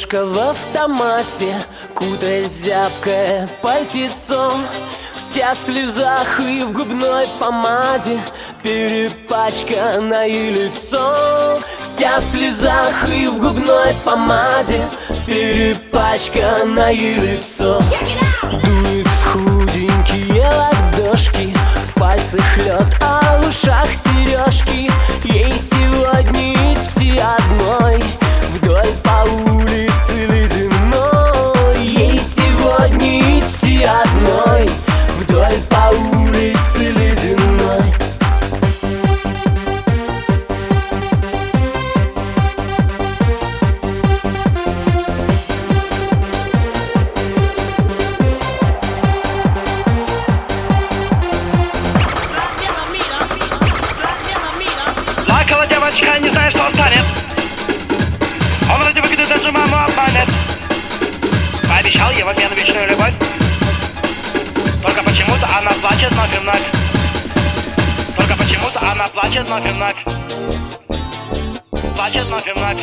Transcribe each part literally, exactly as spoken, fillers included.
Девушка в автомате, кутаясь зябкое пальтецо, вся в слезах и в губной помаде, перепачканное лицо. Вся в слезах и в губной помаде, перепачканное лицо. Дует в худенькие ладошки, в пальцах лед, а в ушах сережки. Ей сегодня идти одной вдоль по улице ледяной. Ей сегодня идти одной вдоль по улице ледяной. Плакала девочка, не зная, что станет. Он вроде выгодно даже маму обманет. Пообещал ей в обмен вечную любовь. Только почему-то она плачет вновь и вновь. Только почему-то она плачет вновь и вновь. Плачет вновь и вновь.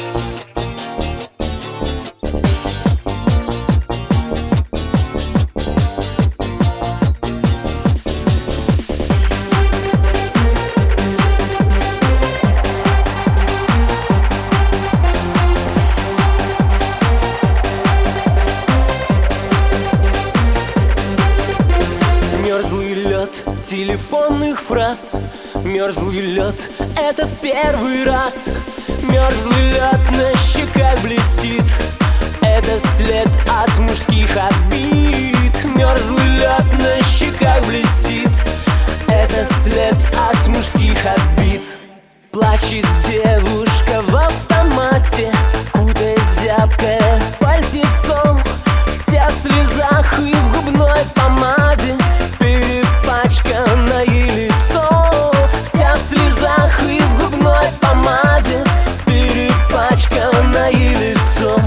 Мерзлый лед телефонных фраз, мерзлый лед, это в первый раз. Мерзлый лед на щеках блестит, это след от мужских обид. Мерзлый лед на щеках блестит, это след от мужских обид. Плачет девушка в автомате, кутаясь зябкое пальтецо, вся в слезах и в губной помаде, перепачканное лицо. Вся в слезах и в губной помаде, перепачканное лицо.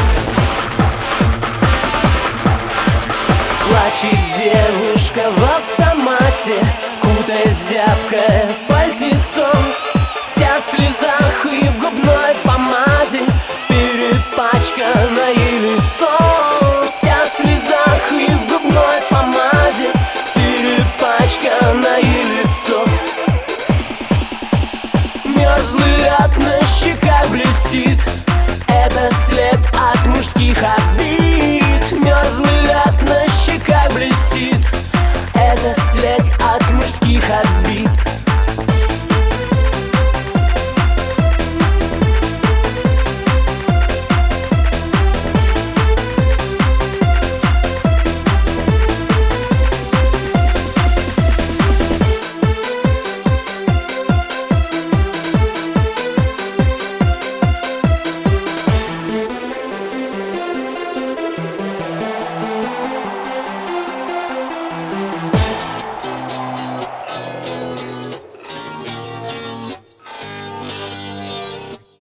Плачет девушка в автомате, кутаясь зябкое пальтецо, вся в слезах и в губной помаде, перепачканное лицо.